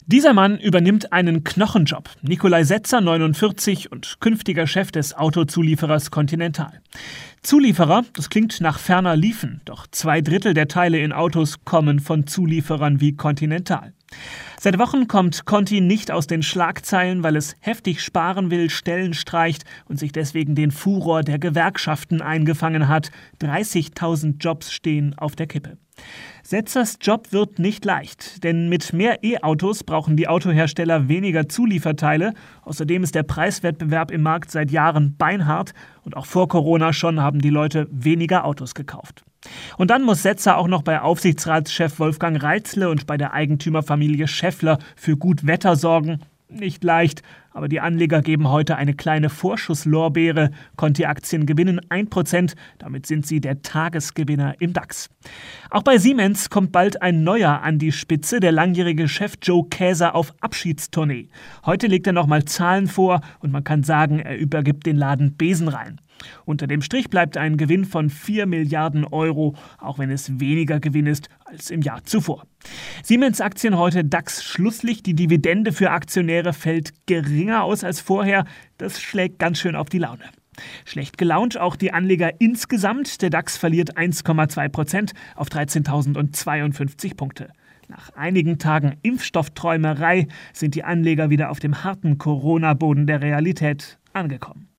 Dieser Mann übernimmt einen Knochenjob. Nikolai Setzer, 49 und künftiger Chef des Autozulieferers Continental. Zulieferer, das klingt nach ferner Liefen, doch 2/3 der Teile in Autos kommen von Zulieferern wie Continental. Seit Wochen kommt Conti nicht aus den Schlagzeilen, weil es heftig sparen will, Stellen streicht und sich deswegen den Furor der Gewerkschaften eingefangen hat. 30.000 Jobs stehen auf der Kippe. Setzers Job wird nicht leicht, denn mit mehr E-Autos brauchen die Autohersteller weniger Zulieferteile. Außerdem ist der Preiswettbewerb im Markt seit Jahren beinhart und auch vor Corona schon haben die Leute weniger Autos gekauft. Und dann muss Setzer auch noch bei Aufsichtsratschef Wolfgang Reitzle und bei der Eigentümerfamilie Schaeffler für gut Wetter sorgen. Nicht leicht, aber die Anleger geben heute eine kleine Vorschusslorbeere. Conti-Aktien gewinnen 1%, damit sind sie der Tagesgewinner im DAX. Auch bei Siemens kommt bald ein neuer an die Spitze, der langjährige Chef Joe Käser auf Abschiedstournee. Heute legt er nochmal Zahlen vor und man kann sagen, er übergibt den Laden besenrein. Unter dem Strich bleibt ein Gewinn von 4 Milliarden Euro, auch wenn es weniger Gewinn ist als im Jahr zuvor. Siemens-Aktien heute DAX-Schlusslicht. Die Dividende für Aktionäre fällt geringer aus als vorher. Das schlägt ganz schön auf die Laune. Schlecht gelaunt auch die Anleger insgesamt. Der DAX verliert 1,2% auf 13.052 Punkte. Nach einigen Tagen Impfstoffträumerei sind die Anleger wieder auf dem harten Corona-Boden der Realität angekommen.